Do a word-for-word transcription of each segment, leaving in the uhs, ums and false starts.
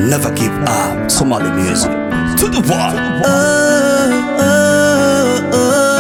Never give up. Somali music to the world. Oh, oh, oh,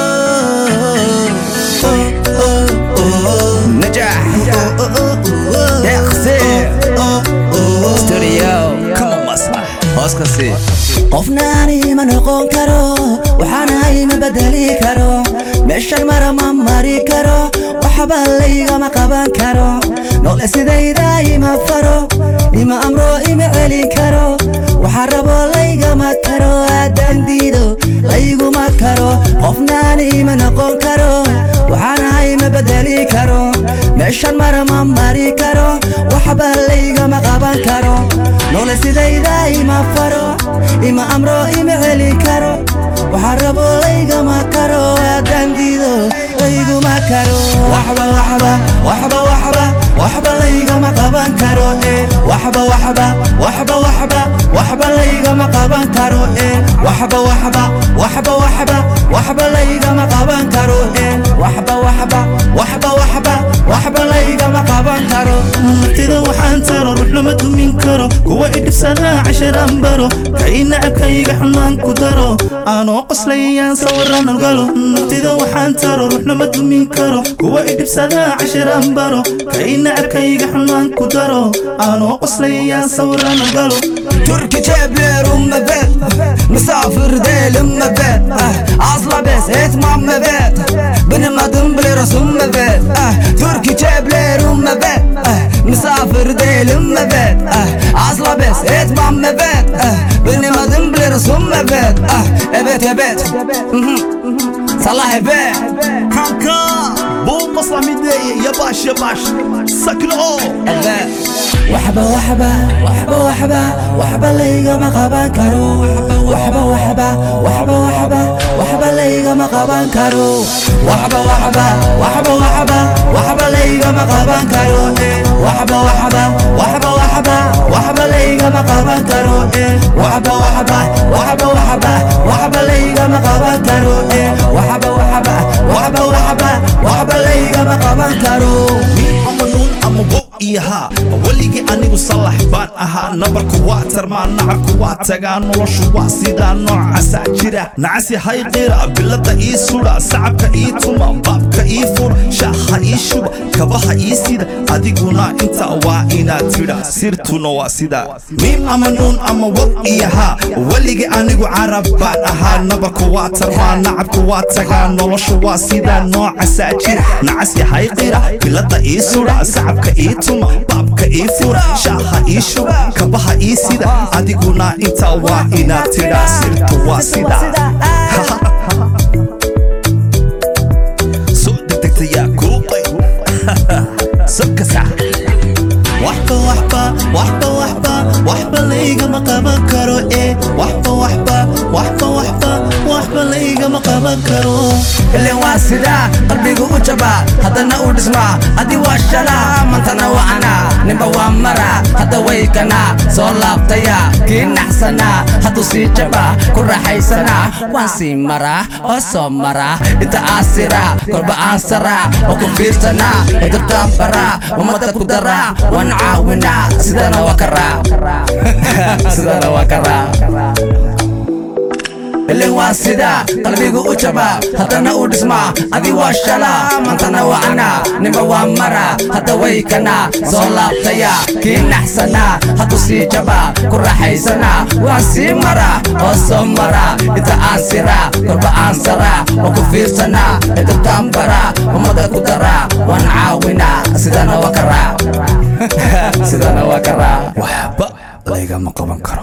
oh, oh, oh. نجاح Oh, oh, oh, oh. يا خسير Oh, oh. ستوريو كم مسرح أوسكار سي qofnaani ma noqon karo waxaanahay ma bedeli karo meeshan mara ma mari karo waxba laygama qaban karo noole sidayda ima faro ima amro ima celin karo waxa rabo laygama karo haddaan diido layguma karo qofnaani ma noqon karo waxaanahay ma bedeli karo meeshan mara ma mari karo waxba laygama qaban karo noole sidayda ima faro ima amro ima celin karo waxa rabo laygama karo haddaan diido layguma karo waxba waxba waxba waxba waxba laygama qaban karo eh waxba waxba waxba waxba waxba laygama qaban karo eh waxba waxba waxba waxba waxba laygama qaban karo eh waxba waxba waxba waxba waxba laygama qaban karo martida waxaan taro ruuxna ma dumin karo kuwa idhibsadaa casharaan baro kay nacabkayga xumaan ku daro aanoo qoslayayaan sawiraan galo martida waxaan taro ruuxna ma dumin karo kuwa idhibsadaa casharaan baro kay nacabkayga xumaan ku daro aanoo qoslayayaan sawiraan galo تركي جابر أم بيت مسافر ديل أم بيت أصلا بس هيت مام بيت بن ما دنبلي رس أم بيت تركي جابر أم بيت مسافر ديل أم بيت أصلا بس هيت مام بيت بن ما دنبلي رس أم بيت يا بيت يا بيت صلاح بيت kanka bu masla mideye ya baş ya baş sakın o waxba waxba waxba waxba waxba laygama qaban karo waxba waxba waxba waxba waxba laygama qaban karo waxba waxba waxba waxba waxba laygama qaban karo waxba waxba waxba waxba waxba laygama qaban karo waxba waxba waxba waxba waxba laygama qaban karo waxba waxba waxba waxba waxba laygama qaban karo ama nun ama bo iyaha waligii anigu salax baan ahaa nabarku waa tarmaa nacabku waa tagaa noloshu waa sidaa noocasaa jira nacasi hay qira bilada ii sudha sacabka ii tuma baabka ii fur shaaha ii shuba kabaha ii sida adiguna inta waa inaad tidha sirtuna waa sidaa miim ama nuun ama wad iyaha waligii anigu carab baan ahaa nabarku waa tarmaa nacabku waa tagaa noloshu waa sidaa noocasaa jira nacasi hay qira bilada ii sudha sacabka ii tuma baabka ii fura shaaha ii shuba kabaha ii sida adiguna inta waa inaad tidha sirtu waa sidaa soo degdegta yaa kuuqay sabkasa waxba waxba waxba waxba waxba laygama qaban karo eh waxba waxba waxba waxba waxba laygama qaban karo اللي واسدا قلبي وجبا هذا نقول اسمع هذه واشلا منتنا وانا نبا وامرا هذا ويكنا صلابتيا كين احسنا هذا سيجبا كل حيسنا وانسي مرا وصمرا انت اسرا قرب انصرا وكفيرتنا انت تنبرا وما تقدرا ونعاونا سيدنا وكرا سيدنا وكرا اللي واسدا قلبي وجبا هذا نقول اسمع هذه واشلا منتنا وانا نبا وامرا هذا ويكنا صلابتيا كين احسنا هذا سيجبا كل حيسنا وانسي مرا وصمرا انت اسرا قرب انصرا وكفيرتنا انت تنبرا وما تقدرا ونعاونا سيدنا وكرا سيدنا وكرا وحبا ليغا ما قبان كرو